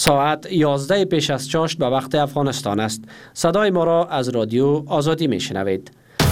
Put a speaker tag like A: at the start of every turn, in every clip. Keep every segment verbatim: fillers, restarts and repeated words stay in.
A: ساعت یازده پیش از چاشت به وقت افغانستان است. صدای ما را از رادیو آزادی می شنوید.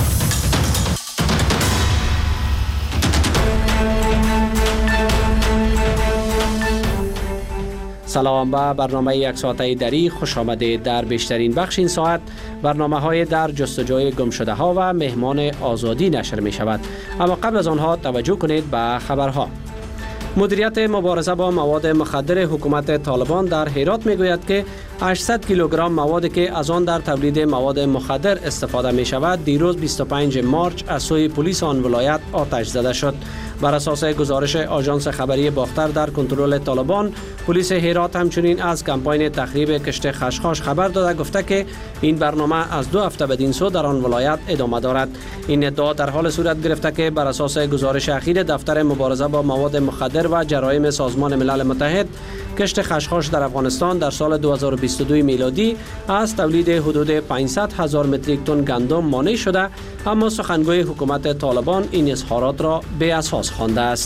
A: سلام به برنامه یک ساعته دری خوش آمده. در بیشترین بخش این ساعت برنامه های در جستجوی گم شده ها و مهمان آزادی نشر می شود. اما قبل از آنها توجه کنید به خبرها. مدیریت مبارزه با مواد مخدر حکومت طالبان در هرات می گوید که هشتصد کیلوگرم موادی که از آن در تولید مواد مخدر استفاده می شود دیروز بیست و پنجم مارس از سوی پلیس آن ولایت آتش زده شد. بر اساس گزارش آژانس خبری باختر در کنترل طالبان، پلیس هرات همچنین از کمپاین تخریب کشت خشخاش خبر داده گفته که این برنامه از دو هفته بدین سو در آن ولایت ادامه دارد. این ادعا در حال صورت گرفته که بر اساس گزارش اخیر دفتر مبارزه با مواد مخدر و جرایم سازمان ملل متحد، کشت خشخاش در افغانستان در سال دو هزار و بیست و دو میلادی از تولید حدود پانصد هزار متریک تن گندم مانع شده، اما سخنگوی حکومت طالبان این اظهارات را بی اساس خوانده است.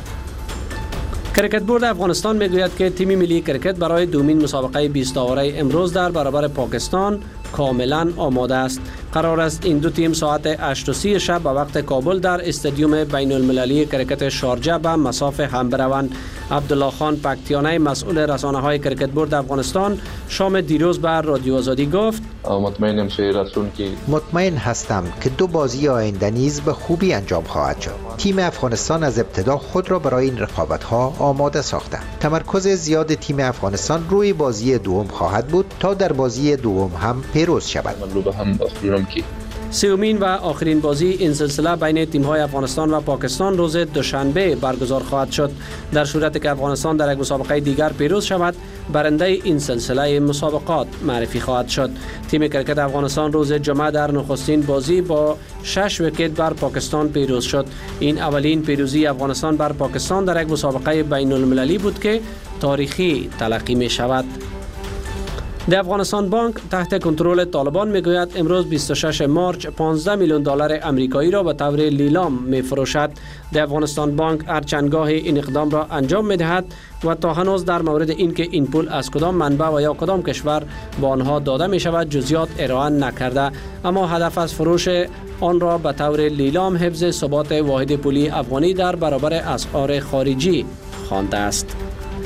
A: کرکت بورد افغانستان میگوید که تیم ملی کرکت برای دومین مسابقه بیست آوره امروز در برابر پاکستان کاملا آماده است. قرار است این دو تیم ساعت هشت و سی شب به وقت کابل در استادیوم بین المللی کرکت شارجه به مصاف هم بروند. عبدالله خان پکتیانی مسئول رسانه‌های کرکت بورد افغانستان شام دیروز بر رادیو آزادی گفت:
B: مطمئنم که
C: مطمئن هستم که دو بازی آینده نیز به خوبی انجام خواهد شد. تیم افغانستان از ابتدا خود را برای این رقابت‌ها آماده ساخته. تمرکز زیاد تیم افغانستان روی بازی دوم خواهد بود تا در بازی دوم هم پیروز شود.
A: سومین و آخرین بازی این سلسله بین تیم‌های افغانستان و پاکستان روز دوشنبه برگزار خواهد شد. در صورتی که افغانستان در یک مسابقه دیگر پیروز شود، برنده این سلسله مسابقات معرفی خواهد شد. تیم کرکت افغانستان روز جمعه در نخستین بازی با شش ویکت بر پاکستان پیروز شد. این اولین پیروزی افغانستان بر پاکستان در یک مسابقه بین المللی بود که تاریخی تلقی می شود. د افغانستان بانک تحت کنترل طالبان میگوید امروز بیست و ششم مارس پانزده میلیون دلار امریکایی را به طور لیلام میفروشد. د افغانستان بانک هرچندگاه این اقدام را انجام میدهد و تا هنوز در مورد اینکه این پول از کدام منبع و یا کدام کشور به آنها داده می شود جزئیات ارائه نکرده، اما هدف از فروش آن را به طور لیلام حفظ ثبات واحد پولی افغانی در برابر اسعار خارجی خوانده است.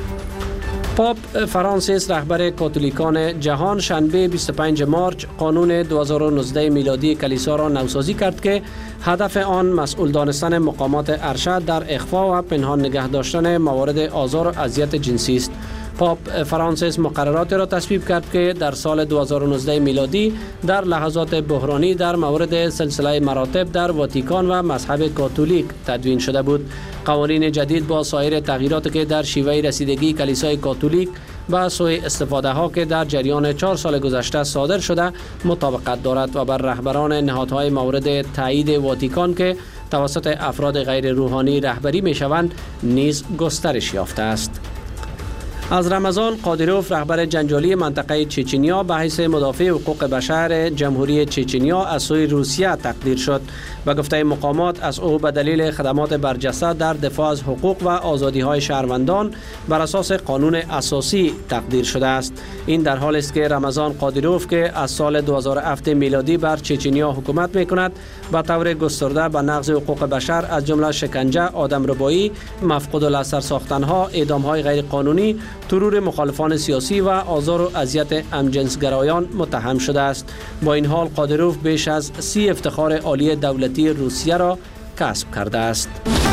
A: پاپ فرانسیس رهبر کاتولیکان جهان شنبه بیست و پنجم مارس قانون دو هزار و نوزده میلادی کلیسا را نوسازی کرد که هدف آن مسئول دانستن مقامات ارشد در اخفا و پنهان نگه داشتن موارد آزار و اذیت جنسی است. پاپ فرانسیس مقرراتی را تصویب کرد که در سال دو هزار و نوزده میلادی در لحظات بحرانی در مورد سلسله مراتب در واتیکان و مذهب کاتولیک تدوین شده بود. قوانین جدید با سایر تغییراتی که در شیوه رسیدگی کلیسای کاتولیک و سوء استفاده ها که در جریان چهار سال گذشته صادر شده مطابقت دارد و بر رهبران نهادهای مورد تایید واتیکان که توسط افراد غیر روحانی رهبری می شوند نیز گسترش یافته است. از رمضان قادیروف رهبر جنجالی منطقه چچنیا به حیث مدافع حقوق بشر جمهوری چچنیا از سوی روسیه تقدیر شد و گفته مقامات از او به دلیل خدمات برجسته در دفاع از حقوق و آزادی های شهروندان بر اساس قانون اساسی تقدیر شده است. این در حالی است که رمضان قادیروف که از سال دو هزار و هفت میلادی بر چچنیا حکومت میکند به طور گسترده به نقض حقوق بشر از جمله شکنجه، آدمربایی، مفقود الاثر ساختنها، اعدامهای غیر قانونی، ترور مخالفان سیاسی و آزار و اذیت همجنسگرایان متهم شده است. با این حال قادیروف بیش از سی افتخار عالی دولتی روسیه را کسب کرده است.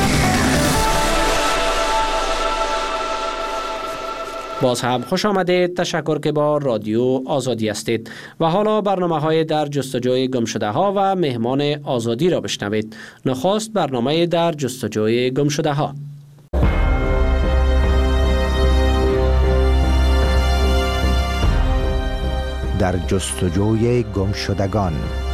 A: باز هم خوش آمدید. تشکر که با رادیو آزادی هستید و حالا برنامه های در جستجوی گم شده ها و مهمان آزادی را بشنوید. نخست برنامه در جستجوی گم شده ها.
C: در جستجوی گم شدگان.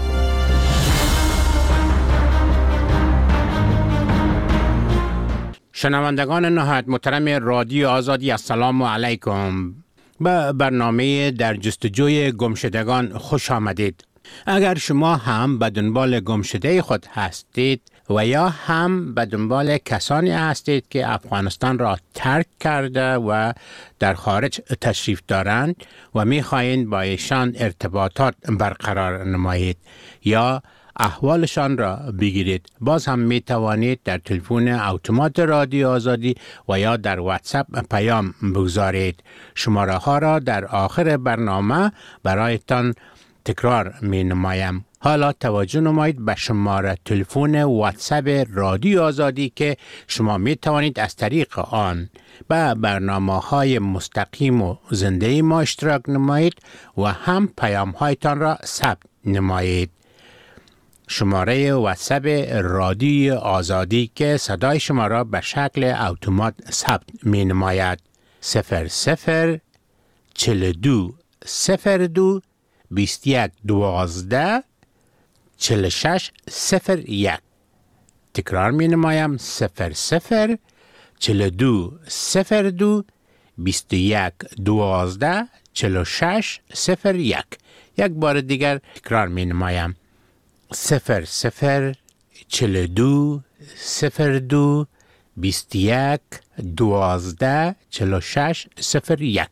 D: شنوندگان نهایت محترم رادیو آزادی، السلام علیکم. به برنامه در جستجوی گمشدگان خوش آمدید. اگر شما هم به دنبال گمشده خود هستید و یا هم به دنبال کسانی هستید که افغانستان را ترک کرده و در خارج تشریف دارند و می خواهید با ایشان ارتباطات برقرار نمایید یا احوالشان را بگیرید، باز هم می توانید در تلفن اتومات رادیو آزادی و یا در واتساپ پیام بگذارید. شماره ها را در آخر برنامه برایتان تکرار می نمایم. حالا توجه نمایید به شماره تلفن واتساپ رادیو آزادی که شما می توانید از طریق آن به برنامه های مستقیم و زنده ما اشتراک نمایید و هم پیام هایتان را ثبت نمایید. شماره واتساپ رادیو آزادی که صدای شما را به شکل اتومات ثبت می نماید صفر صفر چهل و دو صفر دو بیست و یک دوازده چهل و شش صفر یک. تکرار می نمایم صفر صفر چهل و دو صفر دو بیست و یک دوازده چهل و شش صفر یک. یک بار دیگر تکرار می نمایم صفر صفر چهل و دو صفر دو بیست و یک دوازده چهل و شش صفر یک.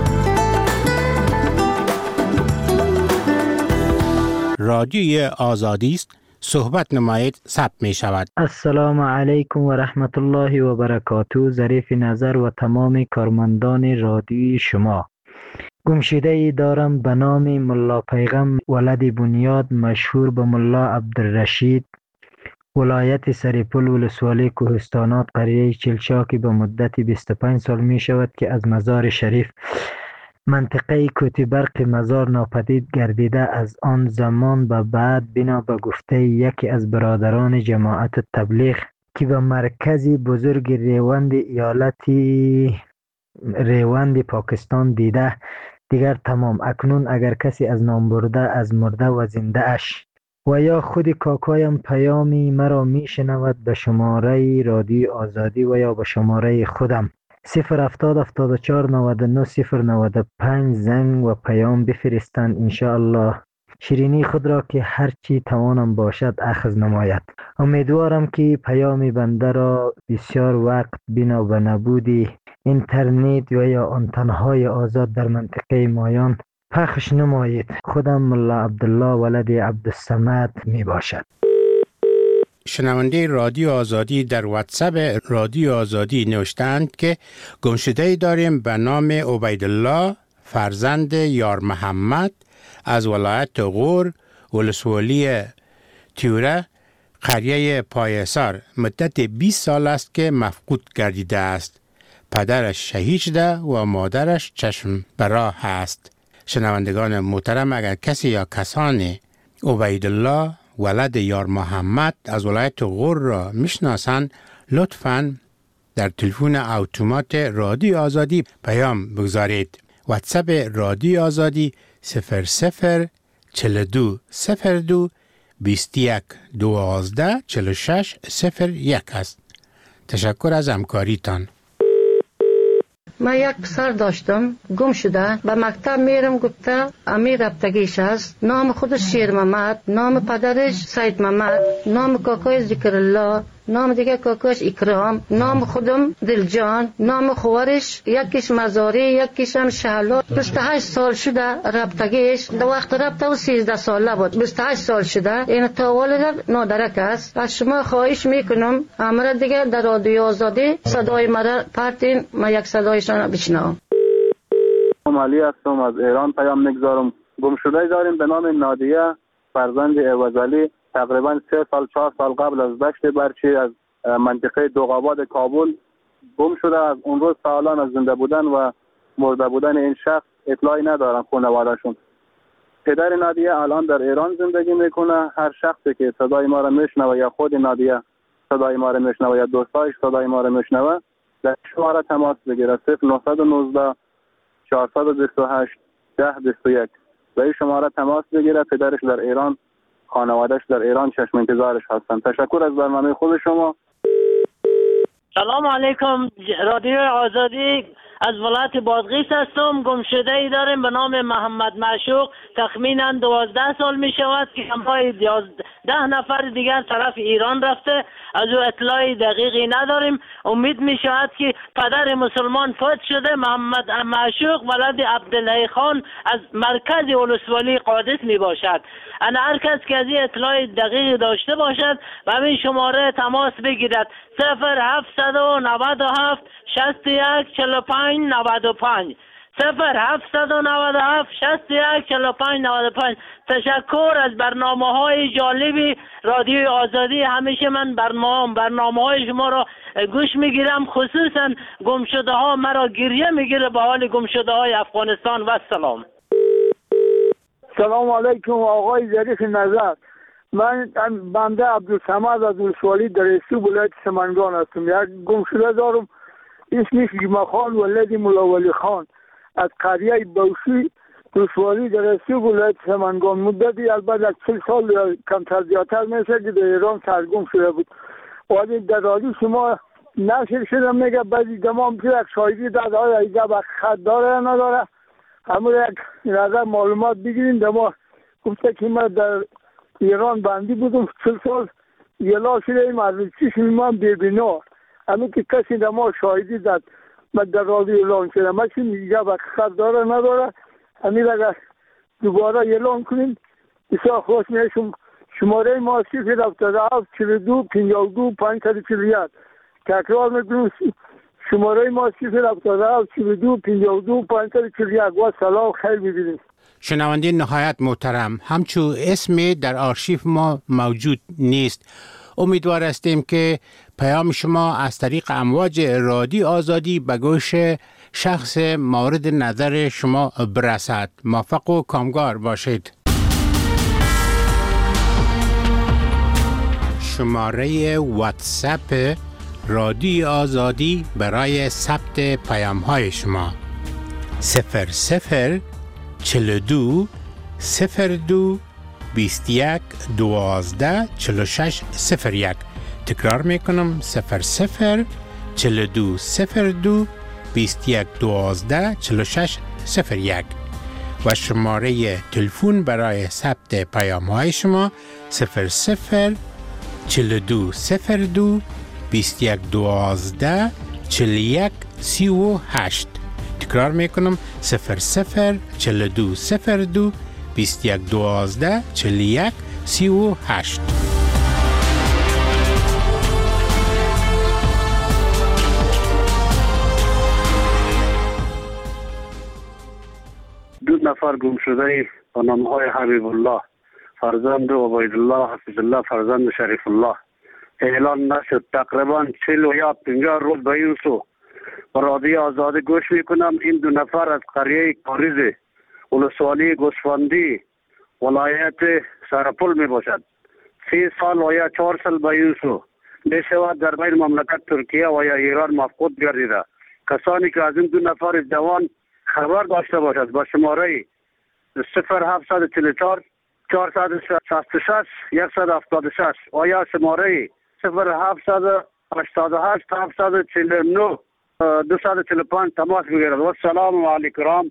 D: رادیوی آزادی است، صحبت نمایید ثبت می شود.
E: السلام علیکم و رحمت الله و برکاته. ظریف نظر و تمام کارمندان رادیوی شما. گمشده ای دارم به نام ملا پیغم ولد بنیاد، مشهور به ملا عبدالرشید، ولایت سریپل، ولسوالی کوهستانات، قریه چلچاکی. به مدت بیست و پنج سال می شود که از مزار شریف منطقه کوتی برق مزار ناپدید گردیده. از آن زمان به بعد بنا به گفته یکی از برادران جماعت تبلیغ که به مرکزی بزرگ ریوند ایالتی ریوند پاکستان دیده دیگر تمام. اکنون اگر کسی از نام برده از مرده و زنده اش و یا خود کاکایم پیامی مرا می شنود به شماره رادیو آزادی و یا به شماره خودم صفر هفتاد هفتاد و چهار نود و نه صفر نود و پنج زنگ و پیام بفرستند. انشاءالله شیرینی خود را که هرچی توانم باشد اخذ نماید. امیدوارم که پیام بنده را بسیار وقت بنا به نبودی اینترنت و یا آنتنهای آزاد در منطقه مایان پخش نمایید. خودم ملا عبدالله ولد عبدالصمد می باشد.
D: شنونده رادیو آزادی در واتساپ رادیو آزادی نوشتند که گمشده‌ای داریم به نام عبیدالله فرزند یار محمد از ولایت غور، ولسوالی تیوره، قریه پایسار. مدت بیست سال است که مفقود گردیده است. پدرش شهید شده و مادرش چشم به راه است. شنوندگان محترم، اگر کسی یا کسانی عبیدالله ولد یار محمد از ولایت غور را میشناسند، لطفاً در تلفن اتومات رادیو آزادی پیام بگذارید. واتساپ رادیو آزادی صفر صفر چهل و دو صفر دو بیست و یک دوازده چهل و شش صفر یک است. تشکر از همکاریتان.
F: من یک پسر داشتم گم شده، به مکتب میرم گفته امیر رفتگیش است. نام خودش شیر محمد، نام پدرش سید محمد، نام کاکای ذکر الله، نام دیگه کاکاش اکرام، نام خودم دلجان، نام خوارش یکیش مزاری یکیش هم شهلا. بیست و هشت سال شده رفتگیش. در وقت رفته و سیزده ساله بود. بیست و هشت سال شده. این تا والد نادرک است. از شما خواهش میکنم امر دیگه در رادیو آزادی صدای مرا پرتین، ما یک صدایشان بشنوم.
G: علی هستم، از ایران پیام میگذارم. گمشده داریم به نام نادیه فرزند عوضعلی. تقریبا سه سال چهار سال قبل از دشت برچی از منطقه دوغاباد کابل گم شده. از اون روز تا الان از زنده بودن و مرده بودن این شخص اطلاعی ندارن خانواده‌شون. پدر نادیه الان در ایران زندگی میکنه. هر شخصی که صدای ما را میشنوه یا خود نادیه صدای ما را میشنوه یا دوستایش صدای ما را میشنوه، در شماره تماس بگیره صفر نه یک نه چهارصد و بیست و هشت ده بیست و یک. به این شماره تماس بگیره. پدرش در ایران، خانواده‌اش در ایران چشم انتظارش هستن. تشکر از برنامه خوب شما.
H: سلام علیکم. رادیو آزادی از ولایت بادغیس هستم. گمشده ای داریم به نام محمد معشوق. تخمینا دوازده سال می شود که همراه ده نفر دیگر طرف ایران رفته. از او اطلاع دقیقی نداریم. امید می شود که پدر مسلمان فوت شده، محمد معشوق ولد عبدالله خان از مرکز ولسوالی قادس می باشد. انا هر کس که از این اطلاع دقیق داشته باشد و همین شماره تماس بگیرد: صفر هفتصد و نود و هفت شصت و یک چهل و پنج نود و پنج صفر هفتصد و نود و هفت شصت و یک چهل و پنج نود و پنج. تشکر از برنامه های جالبی رادیو آزادی. همیشه من برنامه برنامه های شما را گوش میگیرم، خصوصا گمشده ها مرا گریه میگیره به حال گمشده های افغانستان. و سلام.
I: سلام علیکم آقای ظریف نظر. من بنده عبدالصمد از ولسوالی درستی ولایت سمنگان هستم. یک گمشده دارم اسمش جمعه خان ولد مولا ولی خان از قریه بوشی ولسوالی درستی ولایت سمنگان. مدتی البته چهل سال یا کمتر زیادتر میشه که در ایران سرگم شده بود. ولی در رادیو شما نشر شده میگه بعضی دمام که یک شاهدی داد آیا ایجا با خط داره یا نداره، همون یک نظر معلومات بگیرین. دما گفته که من در ایران بندی بودم چهل سال یلا شده ایم از چیش من ببینا، همون که کسی دما شاهدی داد من در رادیو اعلان شده. من چی میگه با خط داره نداره، همین اگر دوباره اعلان کنین بسیار خوش میشم. شماره ما صفر هفتاد و هفت چهل و دو پنجاه و دو پانصد و چهل و یک. تکرار میکنم شماره ما صفر هفتاد و هفت چهل و دو پنجاه و دو پانصد و چهل و یک. و سلام خیر ببینید.
D: شنونده نهایت محترم، همچون اسمی در آرشیف ما موجود نیست. امیدوار هستیم که پیام شما از طریق امواج رادیو آزادی به گوش شخص مورد نظر شما برسد. موفق و کامگار باشید. شماره واتساپ رادیو آزادی برای ثبت پیام های شما: صفر صفر چهل و دو صفر دو بیست و یک دوازده چهل و شش صفر یک. تکرار میکنم: صفر صفر چهل و دو صفر دو بیست و یک دوازده چهل و شش صفر یک. و شماره تلفن برای ثبت پیام های شما: صفر صفر چهل و دو صفر دو بیست و یک دوازده چهل و یک سی و هشت. تکرار میکنم: صفر صفر چهل و دو صفر دو بیست و یک دوازده چهل و یک سی و هشت.
J: دو نفر گم شده با نامهای حبیب الله فرزند و عبیدالله حفظ الله فرزند شریف الله اعلان نشد. تقریبا چهل و یا پنجاه روز به این سو با رادیو آزادی گوش میکنم. این دو نفر از قریه کاریز ولسوالی گوسفندی ولایت سرپل می باشد. سی سال و یا چهار سال به این سو می شود در بین مملکت ترکیه و یا ایران مفقود گردیده. کسانی که از این دو نفر جوان خبر داشته باشد با شماره صفر هفتصد چهل و چهار چهارصد و شصت و شش صد و هفتاد و شش و یا شماره صفر هفتصد هشتاد و هشت هفتصد و چهل و نه دویست و چهل و پنج تماس بگیرد. و سلام علیکم.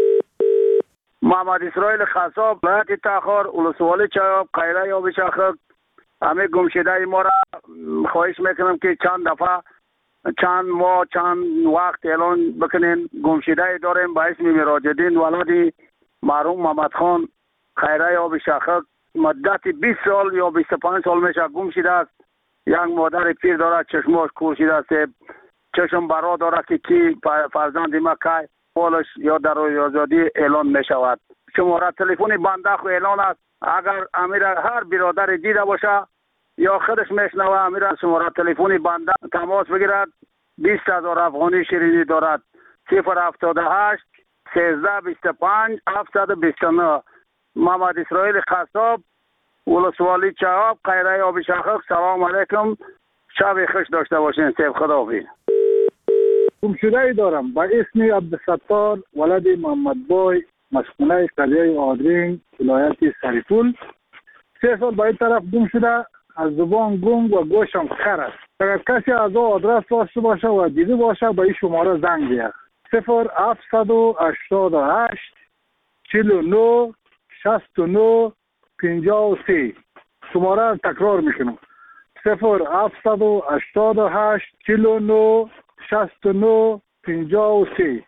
I: محمد اسرائیل خصاب ولایت تاخر ولسوالی چایاب قیره یا بشاخک. همه گمشده ما را خواهش میکنم که چند دفعه چند ماه چند وقت اعلان بکنین. گمشده داریم با اسم مراجدین ولادی مرحوم محمد خان خیره یا بشاخک. مدت بیست سال یا بیست و پنج سال میشه گم شده است. یک مادر پیر دارد چشماش کور شده است، چشم برا دارد که کی فرزند ما که پولش یا در رادیو آزادی اعلان می شود. شماره تلفنی بنده خو اعلان است. اگر امیر هر برادر دیده باشه یا خودش میشنوه امیر شماره تلفنی بنده تماس بگیرد. بیست هزار افغانی شیرینی دارد. صفر هفتاد و هشت سیزده بیست و پنج هفتصد و بیست و نه. محمد اسرائیل خصاب ولسوالی چهاب قیره آب شاخک. سلام علیکم، شب خوش داشته باشین. سیف خداحافظ.
K: گمشده دارم با اسم عبدالستار ولد محمد بای مسکونه قریه آدرین ولایت سرپل. سه سال با این طرف گم شده. از زبان گنگ و گوشم خر است. اگر کسی از او آدرس داشته باشه و دیده باشه با این شماره زنگ بیاد: صفر هفتصد و هشتاد و هشت چهل و نه شصت و نه پنجاه و سه. شماره را تکرار میکنم: صفر هفتصد و هشتاد و هشت چهل و نه شصت و نه پنجاه و سه.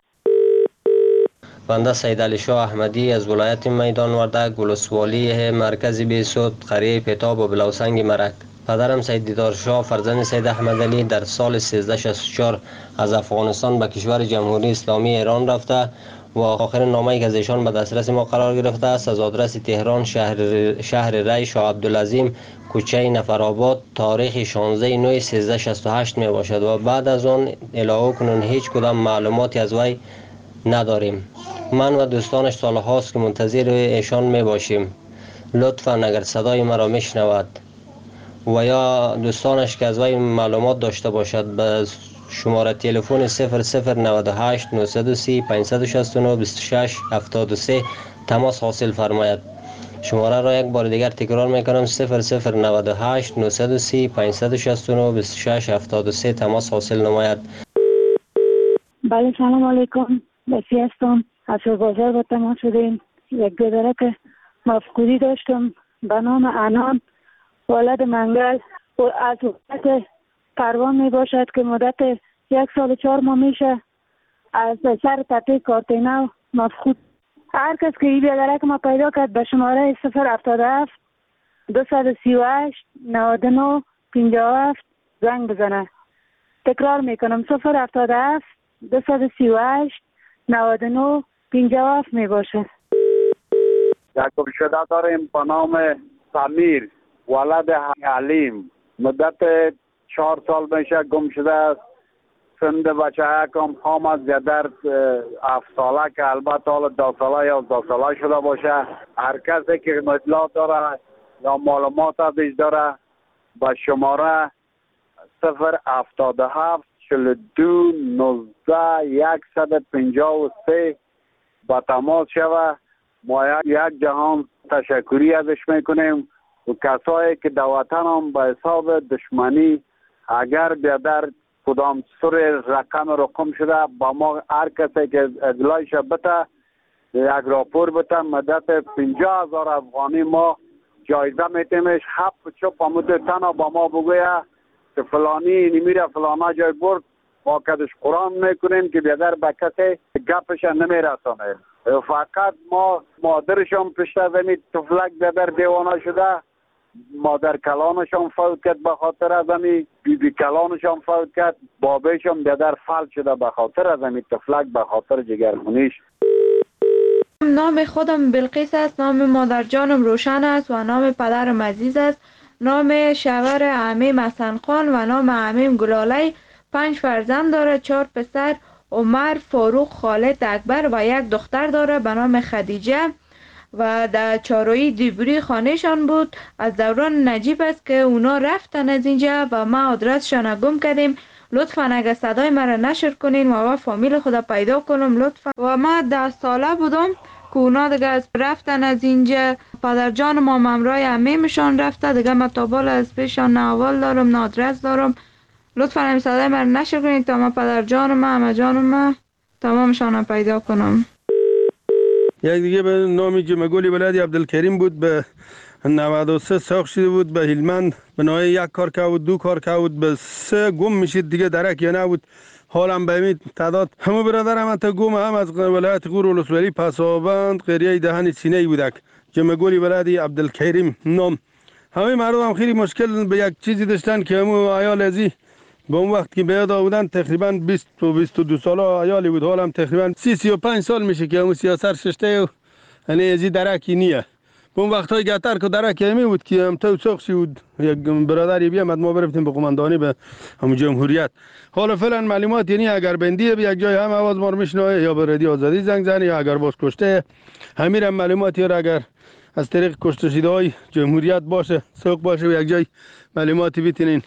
L: بنده سید علی شاه احمدی از ولایت میدان وردک، ولسوالی مرکز بیسود، قریه پتاب و بلوسنگ مرک. پدرم سید دیدار شاه فرزند سید احمد علی در سال سیزده شصت و چهار از افغانستان به کشور جمهوری اسلامی ایران رفته و آخرین نامه‌ای که از ایشان به دسترس ما قرار گرفته است از آدرس تهران، شهر شهر ری، شاه عبدالعظیم، کوچه نفرآباد، تاریخ شانزده نوامبر سیزده شصت و هشت می باشد و بعد از آن الهو کنون هیچ کدام معلوماتی از وی نداریم. من و دوستانش سالهاست که منتظر ایشان می باشیم. لطفاً اگر صدای مرا میشنود و یا دوستانش که از وی معلومات داشته باشد به شماره تلفن صفر صفر نود و هشت نهصد و سی پانصد و شصت و نه بیست و شش هفتاد و سه تماس حاصل فرماید. شماره را یک بار دیگر تکرار میکنم: صفر صفر نود و هشت نهصد و سی پانصد و شصت و نه بیست و شش هفتاد و سه تماس حاصل نماید.
M: بله سلام علیکم. بسی هستم. از بازار با تماس شدیم. یک گذره که مفقودی داشتم به نام انان ولد منگل و از وقت پروان می باشد که مدت یک سال و چهار ماه میشه از سر تپه کارتینو مفقود. هر کس که این بیادره که ما پیدا کرد به شماره صفر هفتاد و هفت دویست و سی و هشت نود و نه پنجاه و هفت زنگ بزنه. تکرار میکنم: صفر هفتاد و هفت دویست و سی و هشت نود و نه پنجاه و هفت می باشه.
J: یک گمشده داریم به نام سمیر ولد علیم. مدت چهار سال میشه گم شده است. سند بچه کم خام از در هفت ساله که البته حالا دو ساله یا دو ساله شده باشه. هر کسی که اطلاعات داره یا معلومات ازش داره به شماره صفر هفتاد و هفت چهل و دو نوزده صد و پنجاه و سه با تماس شوه. ما یک جهان تشکری ازش میکنیم و کسایی که در وطن هم به حساب دشمنی اگر بیادر کدام سر رقم رقم شده با ما هر کسی که اطلاعش بده یک راپور بده مدت پنجاه هزار افغانی ما جایزه میتیمش. هفت چپ آمده تنها با ما بگویه که فلانی نمیره فلانا جای برد ما کدش قرآن میکنیم که بیادر به کسی گپش نمیرسانه. فقط ما مادرشان پشت زمین تفلک بیادر دیوانه شده، مادر کلانشان فوت کرد به خاطر از امی، بی بی کلانشان فوت کرد، بابیشان بیادر فلج شده به خاطر از امی تفلک به خاطر جگرخونیش.
N: نام خودم بلقیس است، نام مادر جانم روشن است و نام پدرم عزیز است. نام شوهر عمیم حسن خان و نام عمیم گلالی. پنج فرزند داره: چهار پسر عمر، فاروق، خالد، اکبر و یک دختر داره به نام خدیجه و در چارویی دیبری خانهشان بود. از دوران نجیب است که اونا رفتن از اینجا و ما آدرسشان گم کردیم. لطفا اگر صدای مرا نشر کنین و ما فامیل خدا پیدا کنم لطفا. و ما ده ساله بودم که اونا دیگه از رفتن از اینجا. پدر جان ما ممرای عمیمشان رفته دیگه. ما تابال از پیشان نه اول دارم نه آدرس دارم. لطفا همین صدای مرا نشر کنین تا ما پدر جان ما همه جان ما تمامشان پیدا کنم.
O: یک دیگه به نامی جمگولی ولدی عبدالکریم بود، به نود و سه ساخت شده بود، به هلمند به نوعی یک کار که بود دو کار که بود به سه گم میشید دیگه درک یا نبود. حالم به امید تعداد همه برادرم انتا گم هم از ولایت غور ولسوالی پسابند قریه دهن سینه بودک. جمگولی ولدی عبدالکریم نام. همه مردم هم خیلی مشکل به یک چیزی داشتن که همو عیال ازی به اون وقت که بیاد آودن تقریبا بیست و بیست و دو ساله عیالی بود. حالم تقریبا سی سی و پنج سال میشه که همو سیاست ششته و یعنی ازی درکی نیه. به اون وقت های گتر که درک همی بود که هم تو ساخشی بود یک برادری بیامد ما برفتیم به قماندانی به همون جمهوریت. حالا فعلا معلومات یعنی اگر بندیه به یک جای هم آواز ما رو میشنوه یا به رادیو آزادی زنگ زنه یا اگر باز کشته همین هم معلوماتی را اگر از طریق کشته شده های جمهوریت باشه سوق باشه و یک جای معلوماتی بیتینین.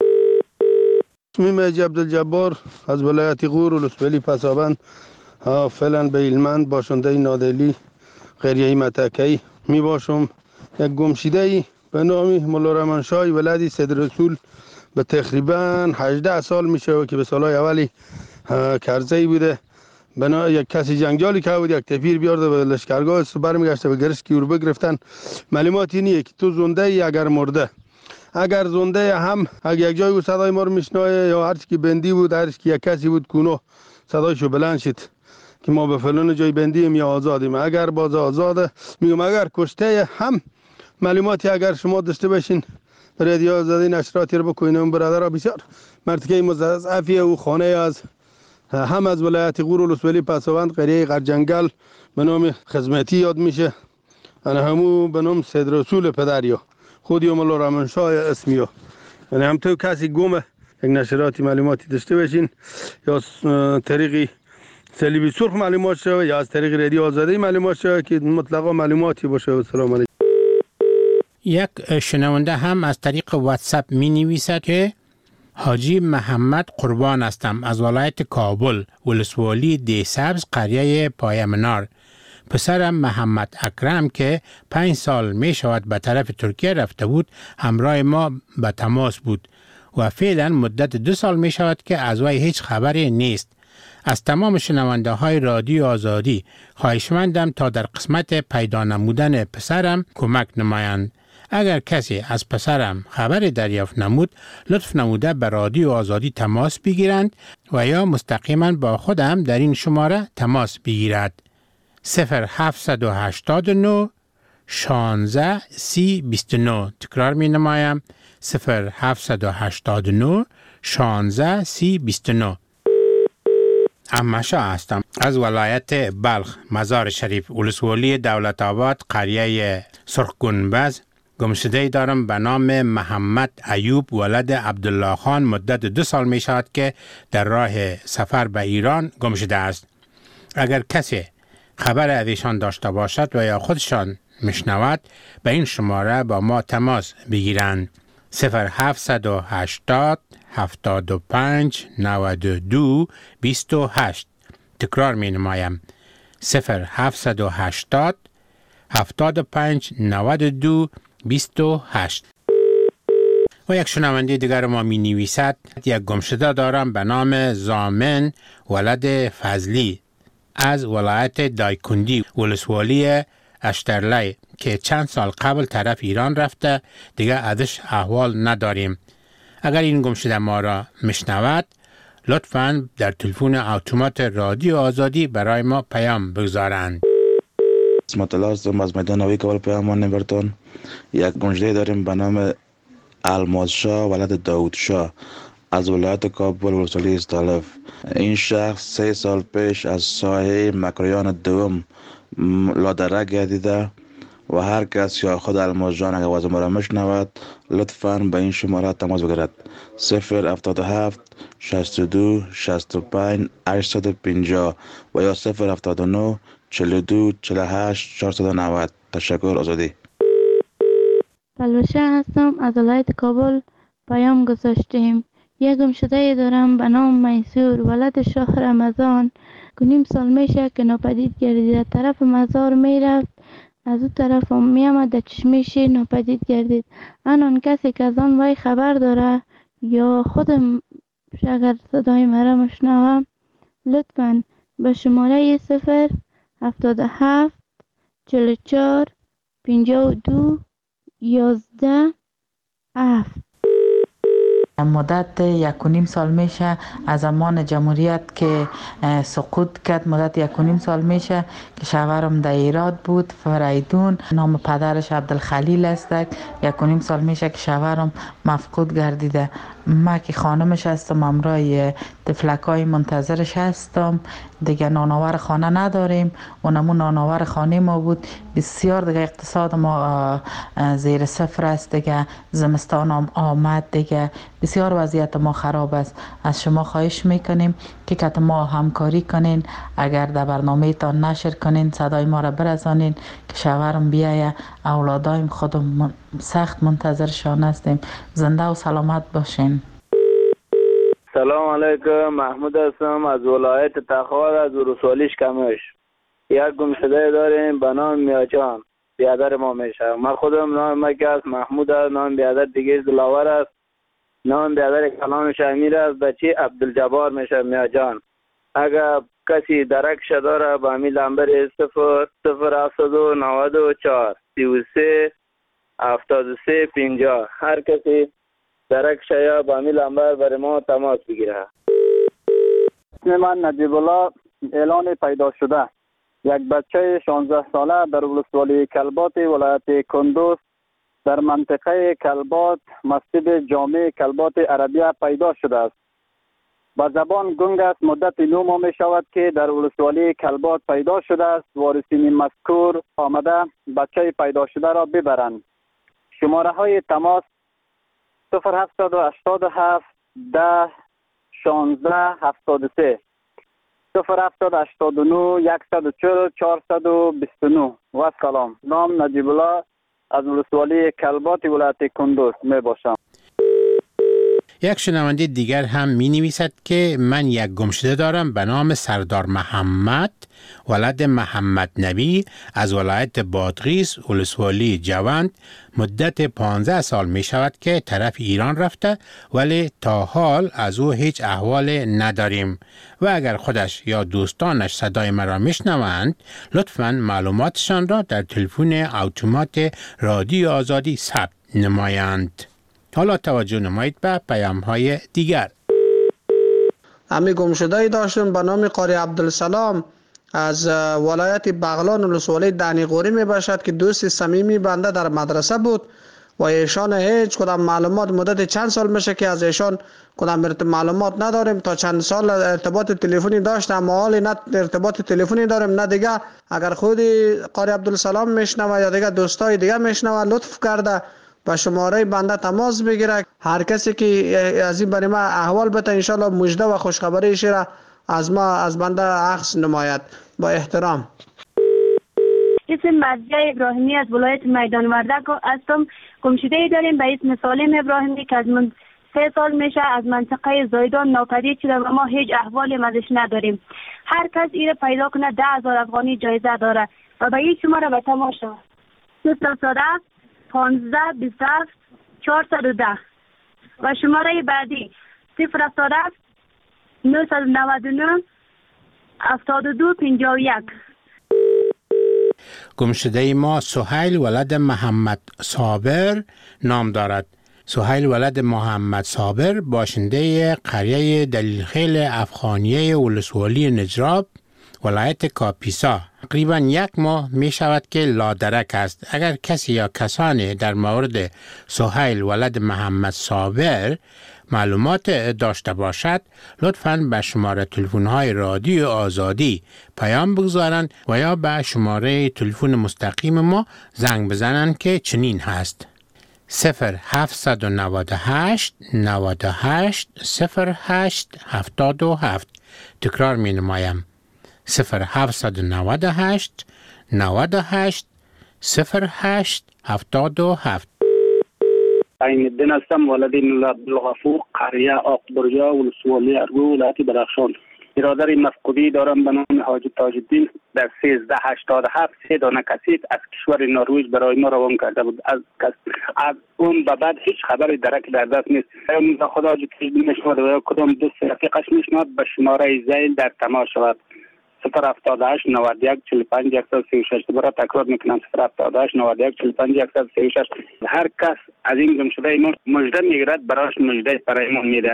O: اسمیم اجی عبدالجبار از ولایت غور ولسوالی پسابند فعلا به هلمند باشنده نادلی قریه متکی می باشم. یک گمشیده ای به نام مولا رحمانشاه ولدی سید رسول به تقریبا هجده سال میشه و که به سالهای اولی کرزی بوده بنا یک کسی جنگجالی که بود یک تفیر بیارده به لشکرگاه است برمیگشته به گرش گیور بگرفتن. معلومات اینیه که تو زنده ای اگر مرده، اگر زنده هم اگر یک جای بود صدای ما رو میشنوه یا هر چی که بندی بود، هر چی که یک کسی بود کونو صدایشو بلند شد که ما به فلان جای بندیم یا آزادیم. اگر باز آزاده میگم اگر کشته هم معلوماتی اگر شما داشته باشین رادیو آزادی نشراتی رو بکنین. اون برادرها بسیار مرتکه مضاعفی او خانه از هم از ولایت غور ولسوالی پسوند قریه غرجنگل به نام خدمتی یاد میشه. انا همو به نام سید رسول پدریا خودی مولا رحمانشاه اسمیو. یعنی هم تو کسی گم یک نشراتی معلوماتی داشته باشین یا طریقی صلیبی سرخ معلومات شوه یا از طریق رادیو آزادی معلومات شوه که مطلقا معلوماتی باشه. و سلام علیکم.
D: یک شنونده هم از طریق واتساپ می نویسد که حاجی محمد قربان هستم از ولایت کابل، ولسوالی دیسبز، قریه پایمنار. پسرم محمد اکرم که پنج سال می شود به طرف ترکیه رفته بود همراه ما به تماس بود و فعلا مدت دو سال می شود که از وی هیچ خبری نیست. از تمام شنونده های رادیو آزادی خواهشمندم تا در قسمت پیدا نمودن پسرم کمک نمایند. اگر کسی از پسرم خبری دریافت نمود لطف نموده به رادیو آزادی تماس بگیرند و یا مستقیما با خودم در این شماره تماس بگیرد. صفر هفت هشت نه شانزده سی بیست و نه. تکرار می نمایم صفر هفت هشت نه شانزده سی بیست و نه. امشا هستم از ولایت بلخ، مزار شریف، ولسوالی دولت آباد، قریه سرخ گنبز. گمشده دارم به نام محمد ایوب ولد عبدالله خان. مدت دو سال می شود که در راه سفر به ایران گمشده است. اگر کسی خبر از ایشان داشته باشد و یا خودشان میشنود به این شماره با ما تماس بگیرند. صفر هفت هشتاد هفتاد و پنج نود و دو بیست و هشت. تکرار می نمایم صفر هفت هشتاد هفتاد و پنج نود و دو بیست و هشت. و یک شنونده دیگر ما می نویسد یک گمشده دارم به نام زامن ولد فضلی از ولایت دایکندی، ولسوالی اشترلی که چند سال قبل طرف ایران رفته، دیگه ازش احوال نداریم. اگر این گمشده ما را میشنود لطفاً در تلفن اتومات رادیو آزادی برای ما پیام بگذارند.
P: اسمت الله هستم از میدان نوی کابل پیامان نمبرتون. یک گمشده داریم به نام الماس شاه ولد داود شاه از ولایت کابل ولسوالی استالف. این شخص سه سال پیش از ساحه مکریان دوم لادره گردیده و هر کس یا خود الماس جان اگر آواز ما را میشنود لطفاً به این شماره تماس بگیرد. صفر هفتاد و هفت شصت و دو شصت و پنج هشتصد و پنجاه و یا صفر هفتاد و نه چهل و دو چهل و هشت چهارصد و نود. تشکر. آزادی.
Q: بلوشه هستم از ولایت کابل پیام گذاشتیم. یک گمشده دارم به نام میسور ولد شاه رمضان که نیم سال میشه که ناپدید گردید. طرف مزار میرفت از او طرف هم میامد در چشمه شیر ناپدید گردید. آن کسی که از آن وی خبر داره یا خودم اگر صدای مرا مشنوه لطفاً به شماره صفر هفتاد و هفت چهل و چهار پنجاه و دو یازده هفت.
R: مدت یک و نیم سال میشه از زمان جمهوریت که سقوط کرد. مدت یک و نیم سال میشه که شوهرم در ایراد بود، فریدون، نام پدرش عبدالخلیل است. یک و نیم سال میشه که شوهرم مفقود گردیده. ما که خانمش هستم همراه طفلکای منتظرش هستم. دیگه نانآور خانه نداریم، اونمون نانآور خانه ما بود. بسیار دیگه اقتصاد ما زیر صفر است. دیگه زمستان هم آمد، دیگه بسیار وضعیت ما خراب است. از شما خواهش میکنیم که کت ما همکاری کنین، اگر در برنامه تان نشر کنین صدای ما را برسانین که شوهرم بیایه. اولادایم خودم سخت منتظرشان هستیم. زنده و سلامت باشین.
G: سلام علیکم، محمود هستم از ولایت تخار از ولسوالی کمش. یک گمشده داریم به نام میاجان، بیادر ما میشه. من خودم نام مکه است، محمود است. نام بیادر دیگه دلاور است. نام بیادر کلانش امیر است. بچه عبدالجبار میشه میاجان. اگر
S: کسی درکش داره به امی لنبر صفر صفر هفتاد و نود و چهار سی و سه هفتاد و سه پنجاه. هر کسی درکش یا به امی لنبر بر ما تماس بگیره.
G: اسم من نجیب الله. اعلان پیدا شده یک بچه شانزده ساله در ولسوالی کلبات ولایت کندوز در منطقه کلبات مسجد جامع کلبات عربیه پیدا شده است. با زبان گنگ است. مدت نو ماه می شود که در ولسوالی کلبات پیدا شده است. وارثین مذکور آمده بچه پیدا شده را ببرند. شماره های تماس صفر هفتاد و هشتاد و هفت ده شانزده هفتاد و سه صفر هفتاد هشتاد و نه یکصد و چهل چهارصد و بیست و نه. و سلام. نام نجیب الله از ولسوالی کلبات ولایت کندوز می باشم.
D: یک شنونده دیگر هم می نویسد که من یک گمشده دارم به نام سردار محمد ولد محمد نبی از ولایت بادغیس ولسوالی جوند. مدت پانزده سال می شود که طرف ایران رفته ولی تا حال از او هیچ احوال نداریم و اگر خودش یا دوستانش صدای مرا میشنوند لطفاً معلوماتشان را در تلفن اتومات رادیو آزادی ثبت نمایند. حالا توجه نمایید به پیام های دیگر.
A: امی گمشده‌ای داشتم به نام قاری عبدالسلام از ولایت بغلان ولسوالی دنیقوری می باشد که دوست صمیمی بنده در مدرسه بود و ایشان هیچ کدام معلومات مدت چند سال میشه که از ایشان کدام معلومات نداریم. تا چند سال ارتباط تلفنی داشتم اما حالی نه ارتباط تلفنی داریم نه دیگه. اگر خودی قاری عبدالسلام میشنوه یا دیگه دوستای دیگه میشنوه لطف کرده با شماره بنده تماس بگیره. هر کسی که از این برای ما احوال بده انشالله مژده و خوشخبری را از ما از بنده عکس نماید. با احترام.
T: اسم مرضیه ابراهیمی از ولایت میدان وردک هستم. گمشده‌ای داریم به اسم سالم ابراهیمی که از من سه سال میشه از منطقه زایدان ناپدید شده و ما هیچ احوالی ازش نداریم. هر کس ایره پیدا کنه ده هزار افغانی جایزه داره و به این شماره به تماشا صفر صد پانزده بیست و هفت چهارصد و ده و شماره بعدی صفر صد نهصد و نود و نه هفتاد و دو پنجاه و یک.
D: گمشده ما سهیل ولد محمد صابر نام دارد. سهیل ولد محمد صابر باشنده قریه دلیلخیل افغانیه ولسوالی نجراب ولایت کاپیسا تقریبا یک ماه می شود که لادرک است. اگر کسی یا کسانی در مورد سهیل ولد محمد صابر معلومات داشته باشد لطفاً به شماره تلفن های رادیو آزادی پیام بگذارند و یا به شماره تلفن مستقیم ما زنگ بزنند که چنین هست: صفر هفتصد و نود و هشت نود و هشت صفر هشت هفتاد و هفت. تکرار می نمایم: صفر هفتصد و نود و هشت نود و هشت صفر هشت هفتاد و هفت.
J: عین الدین هستم. ولد مولا عبدالغفور قریه آقبرجا ولسوالی ارگو ولایت بدخشان. برادر مفقودی دارم به نام حاجی تاج الدین در سیزده هشتاد و هفت سه دانه کسیف از کشور نروژ برای ما روان کرده بود. از از اون به بعد هیچ خبری درک در دست نیست. خدا حاجی تاج الدین میشود و کدام دوست رفیقش میشود به شماره زیل در تماس شود: صفر هفتاد و هشت نود و یک چهل و پنج صد و سی و شش. دوباره تکرار میکنم: صفر هفتاد و هشت نود و یک چهل و پنج صد و سی و شش. هر کس از این گمشده ما مژده میگیرد براش مژده برایمون میده.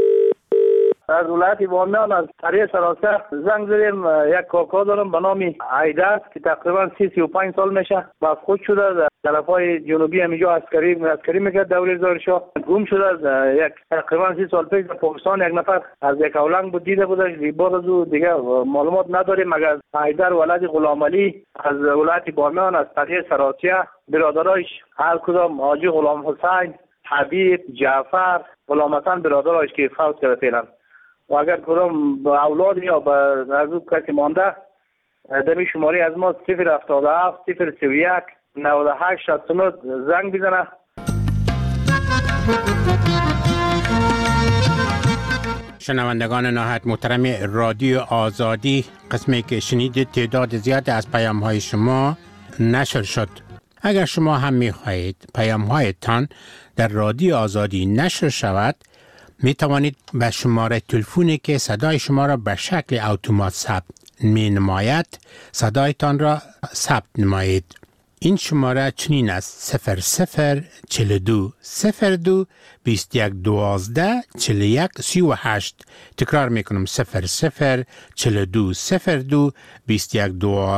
K: از ولایت بامیان از قریه سراسر زنگ زدیم. یک کاکا دارم به نام عیدر که تقریبا سی سی و پنج سال میشه مفقود شده در طرفای جنوبی همینجا عسکری عسکری میکرد دوره زارشاه. گم شده یک تقریبا سی سال پیش در پاکستان. یک نفر از یک اولنگ بود دیده بودش. بعد از او دیگه معلومات نداریم مگر عیدر ولد غلام علی از ولایت بامیان از قریه سراسیه. برادرایش هر کدام حاجی غلام حسین، حبیب، جعفر، غلام حسن برادرایش که فوت کرده فعلا. و اگر کدام اولاد یا به نزدیک کسی مانده دمی شماری از ما صفر هفتاد و هفت صفر سی و یک نود و هشت شصت و نه زنگ بزنه.
D: شنوندگان نهایت محترم رادیو آزادی، قسمی که شنیدید تعداد زیاد از پیام های شما نشر شد. اگر شما هم می خواهید پیام هایتان در رادیو آزادی نشر شود می توانید به شماره تلفنی که صدای شما را به شکل اتومات ثبت می نماید صدایتان را ثبت نمایید. این شماره چنین است: صفر صفر چهل و دو صفر دو بیست و یک دوازده چهل و یک سی و هشت. تکرار می کنم: صفر صفر چهل و دو صفر دو بیست و یک دوازده